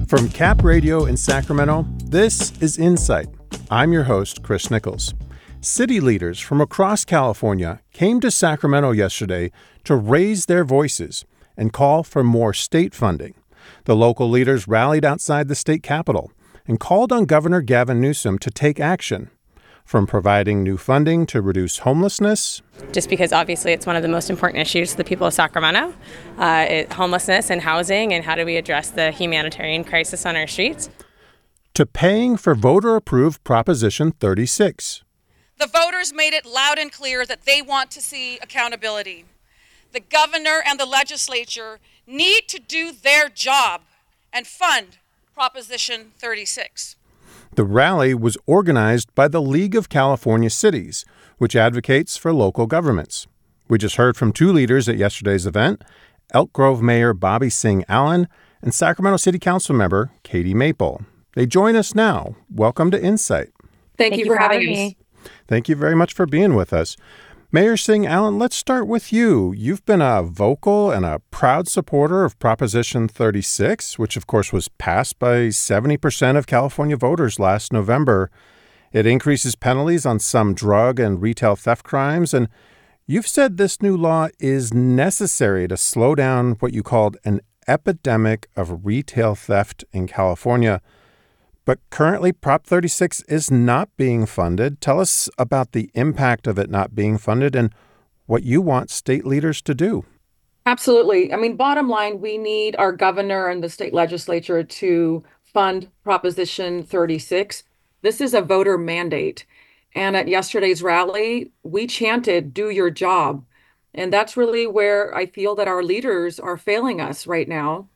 From Cap Radio in Sacramento, this is Insight. I'm your host, Chris Nichols. City leaders from across California came to Sacramento yesterday to raise their voices and call for more state funding. The local leaders rallied outside the state capitol and called on Governor Gavin Newsom to take action, from providing new funding to reduce homelessness. Just because obviously it's one of the most important issues to the people of Sacramento, homelessness and housing, and how do we address the humanitarian crisis on our streets. To paying for voter-approved Proposition 36. The voters made it loud and clear that they want to see accountability. The governor and the legislature need to do their job and fund Proposition 36. The rally was organized by the League of California Cities, which advocates for local governments. We just heard from two leaders at yesterday's event, Elk Grove Mayor Bobby Singh Allen and Sacramento City Council member Katie Maple. They join us now. Welcome to Insight. Thank you for having me. Thank you very much for being with us. Mayor Singh Allen, let's start with you. You've been a vocal and a proud supporter of Proposition 36, which of course was passed by 70% of California voters last November. It increases penalties on some drug and retail theft crimes, and you've said this new law is necessary to slow down what you called an epidemic of retail theft in California. But currently, Prop 36 is not being funded. Tell us about the impact of it not being funded and what you want state leaders to do. Absolutely. I mean, bottom line, we need our governor and the state legislature to fund Proposition 36. This is a voter mandate. And at yesterday's rally, we chanted, "Do your job." And that's really where I feel that our leaders are failing us right now.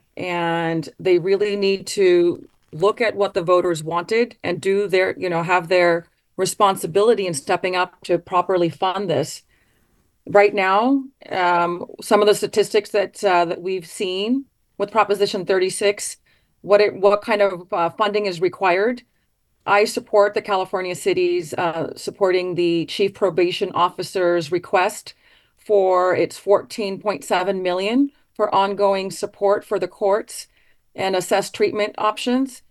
And they really need to look at what the voters wanted and do their, have their responsibility in stepping up to properly fund this. Right now, some of the statistics that we've seen with Proposition 36, what kind of funding is required. I support the California cities supporting the chief probation officer's request for its $14.7 million for ongoing support for the courts and assess treatment options,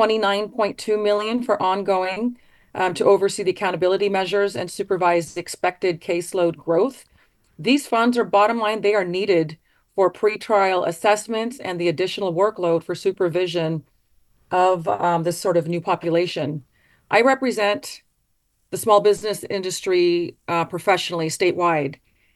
$29.2 million for ongoing to oversee the accountability measures and supervise expected caseload growth. These funds are, bottom line, they are needed for pretrial assessments and the additional workload for supervision of this sort of new population. I represent the small business industry professionally statewide,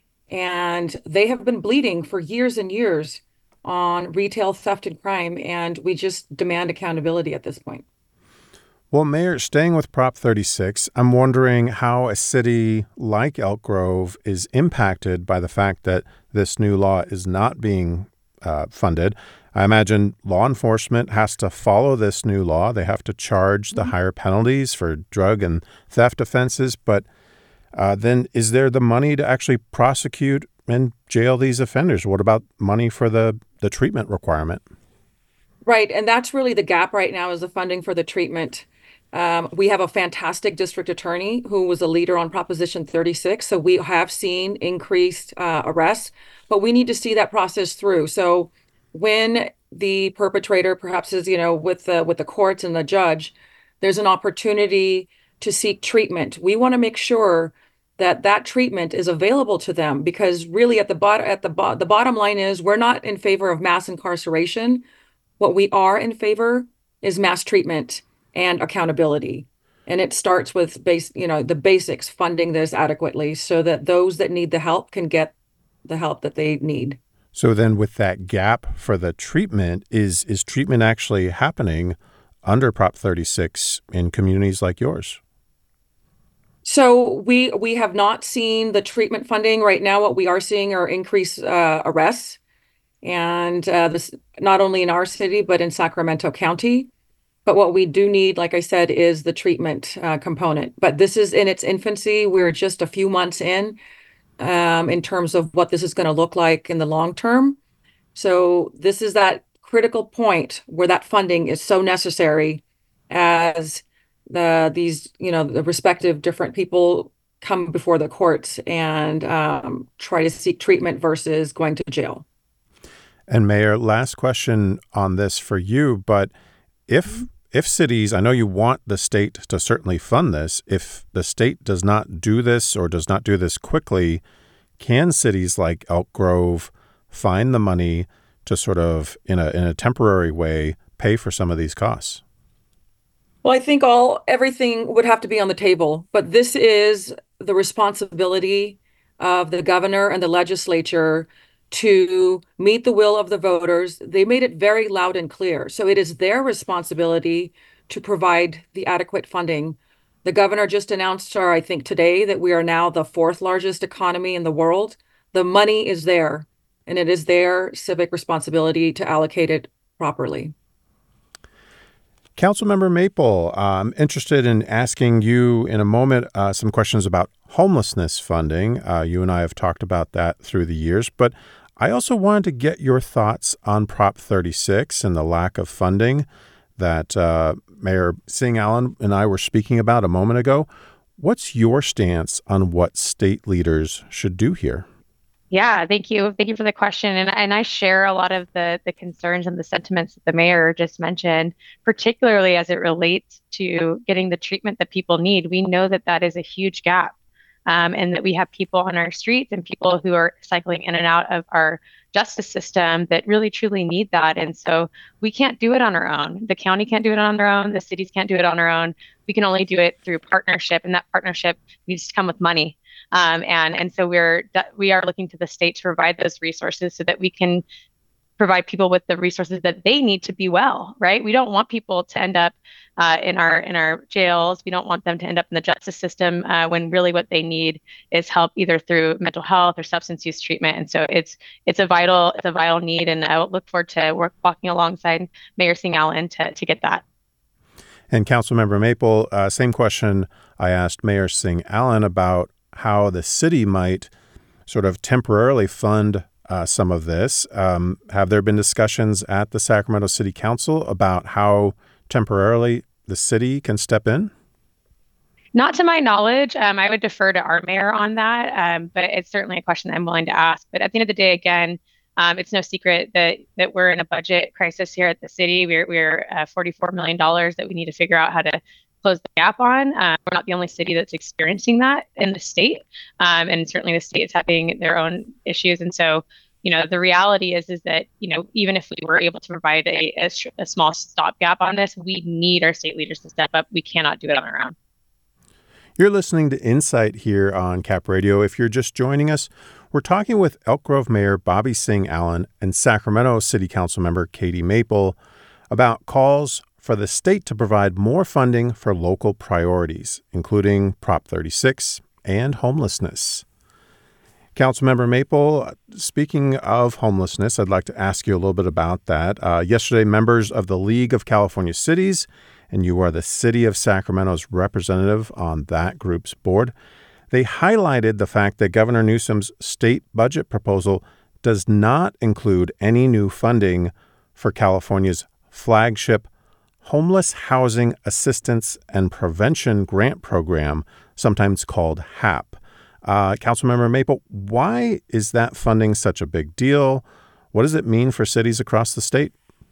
and they have been bleeding for years and years on retail theft and crime, and we just demand accountability at this point. Well, Mayor, staying with Prop 36, I'm wondering how a city like Elk Grove is impacted by the fact that this new law is not being funded. I imagine law enforcement has to follow this new law. They have to charge the higher penalties for drug and theft offenses, but then is there the money to actually prosecute and jail these offenders? What about money for the treatment requirement? Right. And that's really the gap right now, is the funding for the treatment. We have a fantastic district attorney who was a leader on Proposition 36. So we have seen increased arrests, but we need to see that process through. So when the perpetrator perhaps is, with the courts and the judge, there's an opportunity to seek treatment. We want to make sure that treatment is available to them, because really the bottom line is we're not in favor of mass incarceration. What we are in favor is mass treatment and accountability. And it starts with the basics, funding this adequately so that those that need the help can get the help that they need. So then with that gap for the treatment, is treatment actually happening under Prop 36 in communities like yours? So we have not seen the treatment funding. Right now, what we are seeing are increased arrests, and this not only in our city, but in Sacramento County. But what we do need, like I said, is the treatment component. But this is in its infancy. We're just a few months in terms of what this is going to look like in the long term. So this is that critical point where that funding is so necessary as the respective different people come before the courts and try to seek treatment versus going to jail. And Mayor, last question on this for you, but if cities, I know you want the state to certainly fund this, if the state does not do this or does not do this quickly, can cities like Elk Grove find the money to sort of, in a temporary way, pay for some of these costs? Well, I think everything would have to be on the table, but this is the responsibility of the governor and the legislature to meet the will of the voters. They made it very loud and clear. So it is their responsibility to provide the adequate funding. The governor just announced, or I think today, that we are now the fourth largest economy in the world. The money is there, and it is their civic responsibility to allocate it properly. Councilmember Maple, I'm interested in asking you in a moment some questions about homelessness funding. You and I have talked about that through the years, but I also wanted to get your thoughts on Prop 36 and the lack of funding that Mayor Singh-Allen and I were speaking about a moment ago. What's your stance on what state leaders should do here? Yeah, thank you. Thank you for the question. And I share a lot of the concerns and the sentiments that the mayor just mentioned, particularly as it relates to getting the treatment that people need. We know that that is a huge gap, and that we have people on our streets and people who are cycling in and out of our justice system that really truly need that. And so we can't do it on our own. The county can't do it on their own. The cities can't do it on their own. We can only do it through partnership, and that partnership needs to come with money. And so we are looking to the state to provide those resources so that we can provide people with the resources that they need to be well, right? We don't want people to end up in our jails. We don't want them to end up in the justice system when really what they need is help either through mental health or substance use treatment. And so it's a vital need, and I look forward to walking alongside Mayor Singh-Allen to get that. And Councilmember Maple, same question I asked Mayor Singh-Allen about how the city might sort of temporarily fund some of this. Have there been discussions at the Sacramento City Council about how temporarily the city can step in? Not to my knowledge. I would defer to our mayor on that, but it's certainly a question that I'm willing to ask. But at the end of the day, again, it's no secret that we're in a budget crisis here at the city. We're $44 million that we need to figure out how to close the gap on. We're not the only city that's experiencing that in the state, and certainly the state is having their own issues. And so, the reality is that even if we were able to provide a small stopgap on this, we need our state leaders to step up. We cannot do it on our own. You're listening to Insight here on Cap Radio. If you're just joining us, we're talking with Elk Grove Mayor Bobby Singh-Allen and Sacramento City Council member Katie Maple about calls for the state to provide more funding for local priorities, including Prop 36 and homelessness. Councilmember Maple, speaking of homelessness, I'd like to ask you a little bit about that. Yesterday, members of the League of California Cities, and you are the City of Sacramento's representative on that group's board, they highlighted the fact that Governor Newsom's state budget proposal does not include any new funding for California's flagship Homeless Housing Assistance and Prevention Grant Program, sometimes called HAP. Councilmember Maple, why is that funding such a big deal? What does it mean for cities across the state?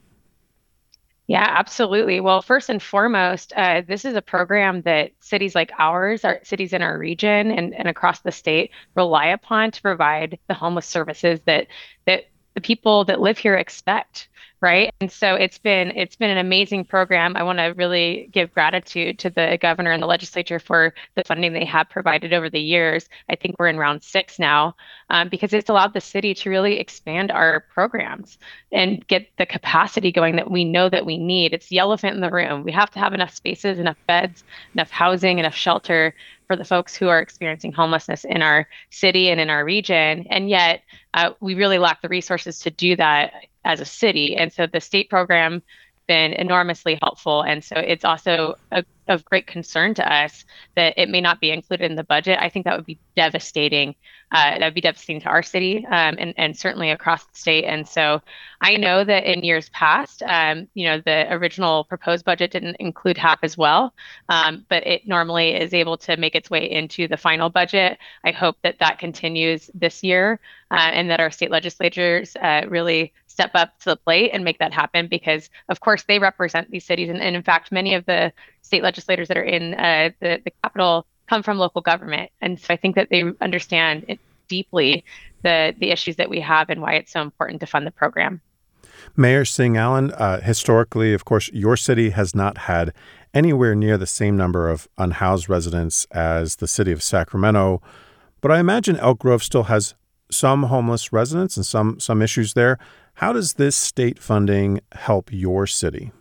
Yeah, absolutely. Well, first and foremost, this is a program that cities like ours, our cities in our region and across the state rely upon to provide the homeless services that the people that live here expect, right? And so it's been an amazing program. I want to really give gratitude to the governor and the legislature for the funding they have provided over the years. I think we're in round 6 now, because it's allowed the city to really expand our programs and get the capacity going that we know that we need. It's the elephant in the room. We have to have enough spaces, enough beds, enough housing, enough shelter for the folks who are experiencing homelessness in our city and in our region. And yet we really lack the resources to do that as a city. And so the state program been enormously helpful. And so it's also of great concern to us that it may not be included in the budget. I think that would be devastating. That would be devastating to our city, and certainly across the state. And so I know that in years past, the original proposed budget didn't include HAP as well, but it normally is able to make its way into the final budget. I hope that continues this year, and that our state legislatures really step step up to the plate and make that happen because, of course, they represent these cities. And in fact, many of the state legislators that are in the Capitol come from local government. And so I think that they understand it deeply the issues that we have and why it's so important to fund the program. Mayor Singh-Allen, historically, of course, your city has not had anywhere near the same number of unhoused residents as the city of Sacramento, but I imagine Elk Grove still has some homeless residents and some issues there. How does this state funding help your city?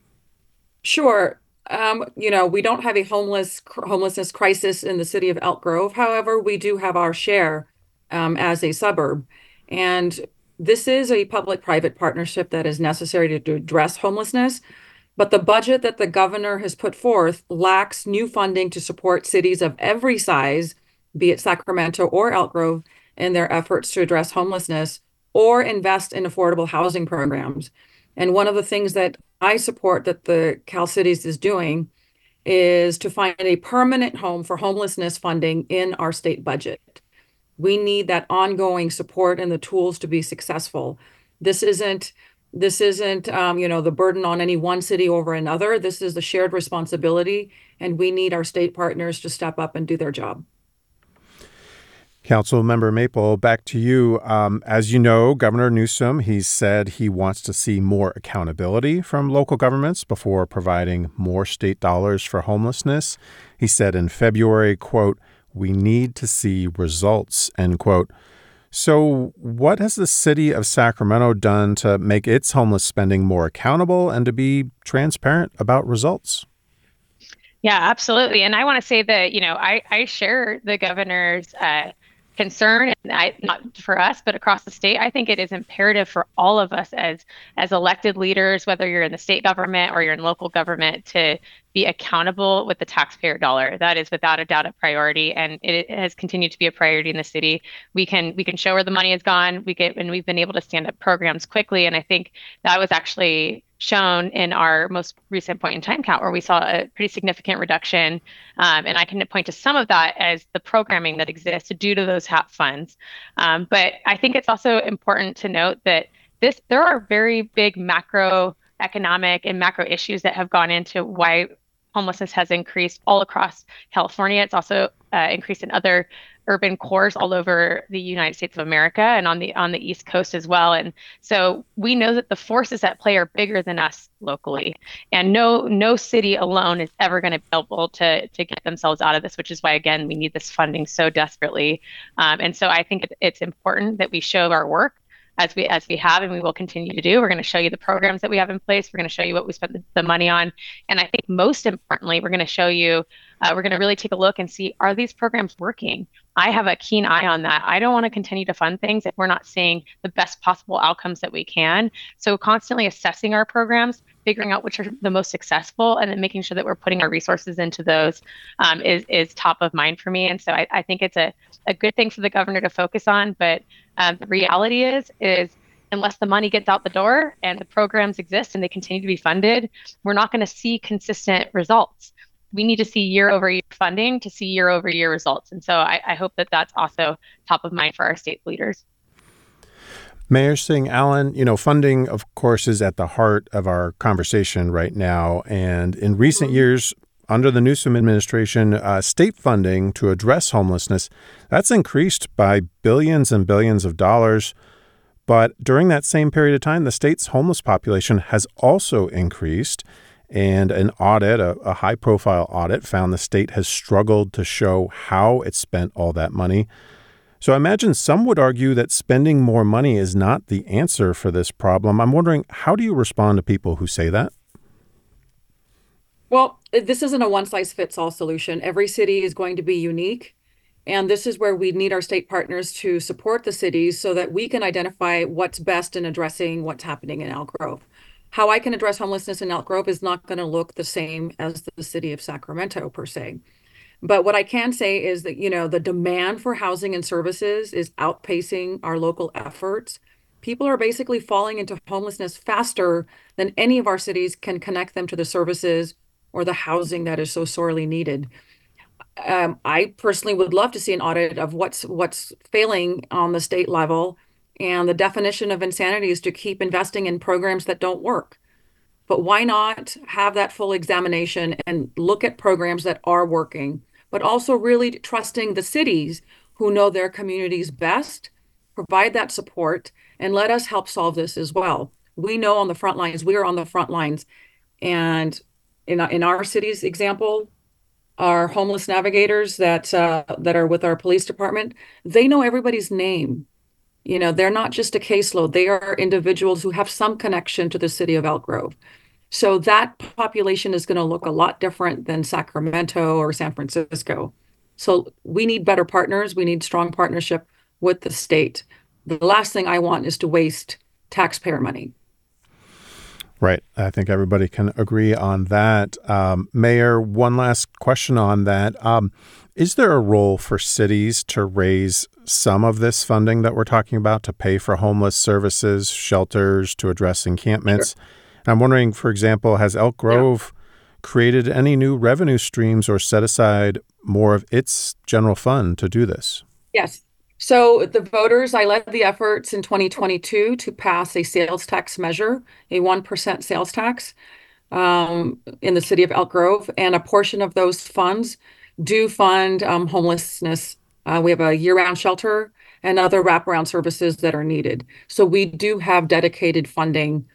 Sure. We don't have a homelessness crisis in the city of Elk Grove. However, we do have our share as a suburb. And this is a public-private partnership that is necessary to address homelessness. But the budget that the governor has put forth lacks new funding to support cities of every size, be it Sacramento or Elk Grove, in their efforts to address homelessness or invest in affordable housing programs. And one of the things that I support that the Cal Cities is doing is to find a permanent home for homelessness funding in our state budget. We need that ongoing support and the tools to be successful. This isn't the burden on any one city over another. This is the shared responsibility, and we need our state partners to step up and do their job. Councilmember Maple, back to you. As you know, Governor Newsom, he's said he wants to see more accountability from local governments before providing more state dollars for homelessness. He said in February, quote, "We need to see results," end quote. So what has the city of Sacramento done to make its homeless spending more accountable and to be transparent about results? Yeah, absolutely. And I want to say that, I share the governor's concern, and not for us, but across the state. I think it is imperative for all of us as elected leaders, whether you're in the state government or you're in local government, to be accountable with the taxpayer dollar. That is without a doubt a priority, and it has continued to be a priority in the city. We can show where the money has gone. And we've been able to stand up programs quickly, and I think that was actually shown in our most recent point in time count, where we saw a pretty significant reduction. And I can point to some of that as the programming that exists due to those HAP funds. But I think it's also important to note that there are very big macroeconomic and macro issues that have gone into why homelessness has increased all across California. It's also increased in other urban cores all over the United States of America and on the East Coast as well. And so we know that the forces at play are bigger than us locally. And no city alone is ever going to be able to get themselves out of this, which is why, again, we need this funding so desperately. And so I think it's important that we show our work as we have, and we will continue to do. We're going to show you the programs that we have in place. We're going to show you what we spent the money on. And I think most importantly, we're going to show you, we're going to really take a look and see, are these programs working? I have a keen eye on that. I don't want to continue to fund things if we're not seeing the best possible outcomes that we can. So constantly assessing our programs, figuring out which are the most successful, and then making sure that we're putting our resources into those is top of mind for me. And so I think it's a good thing for the governor to focus on. But the reality is unless the money gets out the door and the programs exist and they continue to be funded, we're not going to see consistent results. We need to see year-over-year funding to see year-over-year results. And so I hope that that's also top of mind for our state leaders. Mayor Singh-Allen, funding, of course, is at the heart of our conversation right now. And in recent years, under the Newsom administration, state funding to address homelessness, that's increased by billions and billions of dollars. But during that same period of time, the state's homeless population has also increased. And an audit, a high-profile audit, found the state has struggled to show how it spent all that money. So I imagine some would argue that spending more money is not the answer for this problem. I'm wondering, how do you respond to people who say that? Well, this isn't a one-size-fits-all solution. Every city is going to be unique. And this is where we need our state partners to support the cities so that we can identify what's best in addressing what's happening in Elk Grove. How I can address homelessness in Elk Grove is not going to look the same as the city of Sacramento per se. But what I can say is that, the demand for housing and services is outpacing our local efforts. People are basically falling into homelessness faster than any of our cities can connect them to the services or the housing that is so sorely needed. I personally would love to see an audit of what's failing on the state level And the definition of insanity is to keep investing in programs that don't work. But why not have that full examination and look at programs that are working, but also really trusting the cities who know their communities best, provide that support, and let us help solve this as well. We know on the front lines, we are on the front lines. And in our city's example, our homeless navigators that are with our police department, they know everybody's name. They're not just a caseload. They are individuals who have some connection to the city of Elk Grove. So that population is going to look a lot different than Sacramento or San Francisco. So we need better partners. We need strong partnership with the state. The last thing I want is to waste taxpayer money. Right. I think everybody can agree on that. Mayor, one last question on that. Is there a role for cities to raise some of this funding that we're talking about to pay for homeless services, shelters, to address encampments? Sure. I'm wondering, for example, has Elk Grove created any new revenue streams or set aside more of its general fund to do this? Yes. So the voters, I led the efforts in 2022 to pass a sales tax measure, a 1% sales tax in the city of Elk Grove. And a portion of those funds do fund homelessness. We have a year-round shelter and other wraparound services that are needed. So we do have dedicated funding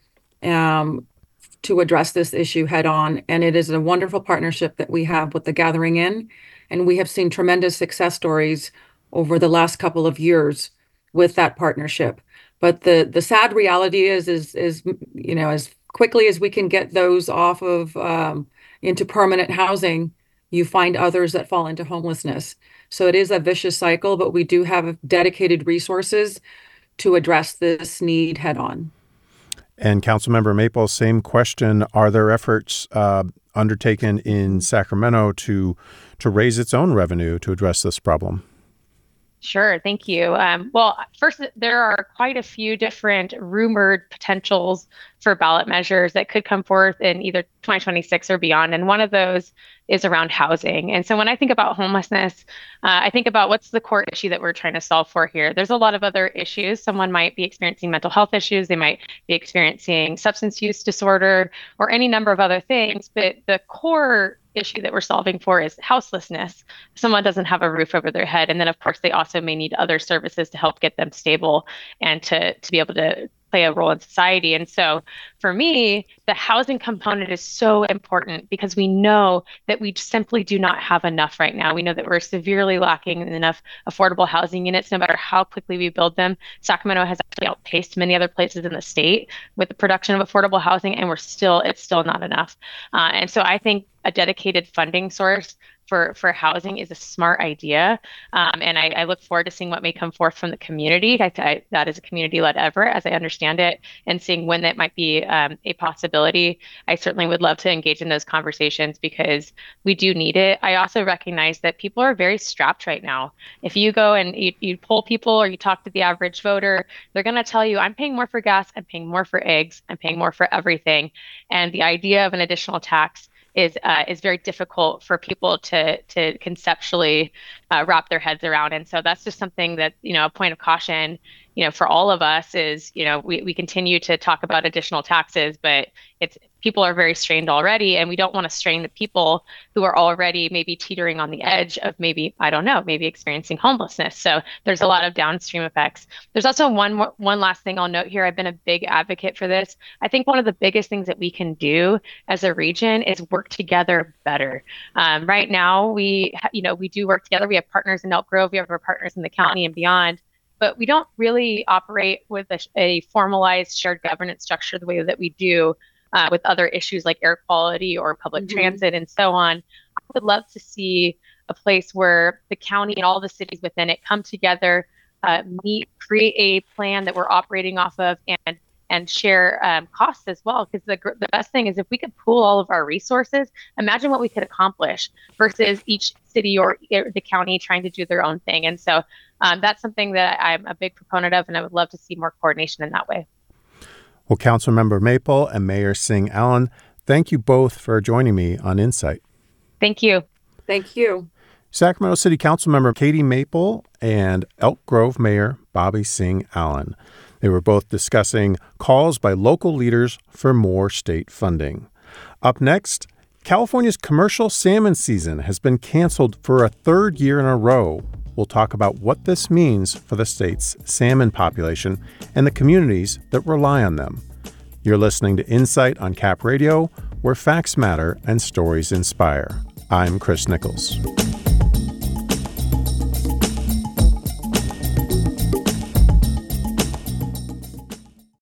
to address this issue head on. And it is a wonderful partnership that we have with the Gathering Inn. And we have seen tremendous success stories over the last couple of years with that partnership. But the sad reality is as quickly as we can get those off of into permanent housing, you find others that fall into homelessness. So it is a vicious cycle, but we do have dedicated resources to address this need head on. And Councilmember Maple, same question. Are there efforts undertaken in Sacramento to raise its own revenue to address this problem? Sure, thank you. Well, first, there are quite a few different rumored potentials for ballot measures that could come forth in either 2026 or beyond. And one of those is around housing. And so when I think about homelessness, I think about what's the core issue that we're trying to solve for here. There's a lot of other issues. Someone might be experiencing mental health issues. They might be experiencing substance use disorder or any number of other things. But the core issue that we're solving for is houselessness. Someone doesn't have a roof over their head. And then, of course, they also may need other services to help get them stable and to be able to play a role in society. And so for me, the housing component is so important because we know that we simply do not have enough right now. We know that we're severely lacking in enough affordable housing units, no matter how quickly we build them. Sacramento has actually outpaced many other places in the state with the production of affordable housing, and it's still not enough. And so I think a dedicated funding source for housing is a smart idea. And I look forward to seeing what may come forth from the community. That is a community-led effort, as I understand it, and seeing when that might be a possibility. I certainly would love to engage in those conversations because we do need it. I also recognize that people are very strapped right now. If you go and you poll people or you talk to the average voter, they're going to tell you, I'm paying more for gas, I'm paying more for eggs, I'm paying more for everything. And the idea of an additional tax is very difficult for people to conceptually wrap their heads around. And so that's just something that, a point of caution, for all of us is, we continue to talk about additional taxes, but people are very strained already, and we don't want to strain the people who are already maybe teetering on the edge of maybe experiencing homelessness. So there's a lot of downstream effects. There's also one last thing I'll note here. I've been a big advocate for this. I think one of the biggest things that we can do as a region is work together better. Right now, we do work together. We have partners in Elk Grove. We have our partners in the county and beyond. But we don't really operate with a formalized shared governance structure the way that we do with other issues like air quality or public transit and so on. I would love to see a place where the county and all the cities within it come together, create a plan that we're operating off of, and share costs as well. Because the best thing is if we could pool all of our resources, imagine what we could accomplish versus each city or the county trying to do their own thing. And so that's something that I'm a big proponent of, and I would love to see more coordination in that way. Well, Councilmember Maple and Mayor Singh-Allen, thank you both for joining me on Insight. Thank you. Thank you. Sacramento City Council member Katie Maple and Elk Grove Mayor Bobby Singh Allen. They were both discussing calls by local leaders for more state funding. Up next, California's commercial salmon season has been canceled for a third year in a row. We'll talk about what this means for the state's salmon population and the communities that rely on them. You're listening to Insight on Cap Radio, where facts matter and stories inspire. I'm Chris Nichols.